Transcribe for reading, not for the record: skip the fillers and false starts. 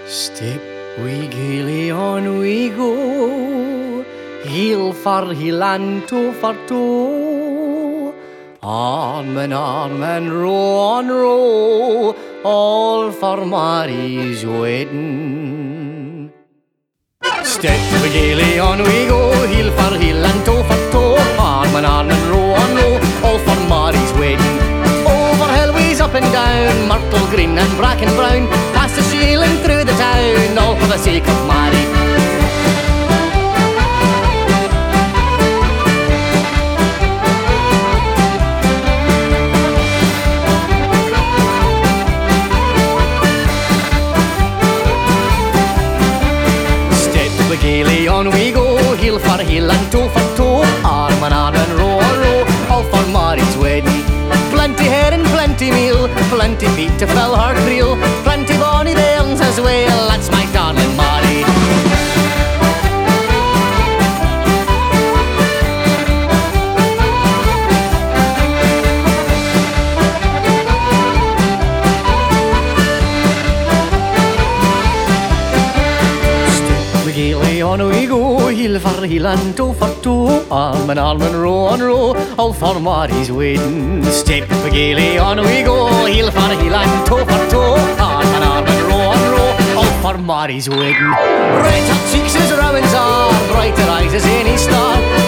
Step we gaily on we go, heel for heel and toe for toe. Arm and row, all for Mary's wedding. Step we gaily on we go, heel for heel and toe for toe. Arm and row, all for Mary's wedding. Over highways up and down, myrtle green and bracken brown, past the shieling through the town, all for the sake of Mary. Step we gaily on we go, heel for heel and toe for toe. Arm and row, all for Mary's wedding. Plenty herring, plenty meal, plenty feet to fill her creel, plenty bonny bairns as well, that's my darling Mary. Step we gaily on we go, heel for heel and toe for toe. Arm and row, all for Mary's wedding. Step we gaily on we go, heel for heel and toe for toe. Arm and row, all for Mary's wedding. Red hot cheeks as Rowan's are, brighter eyes as any star.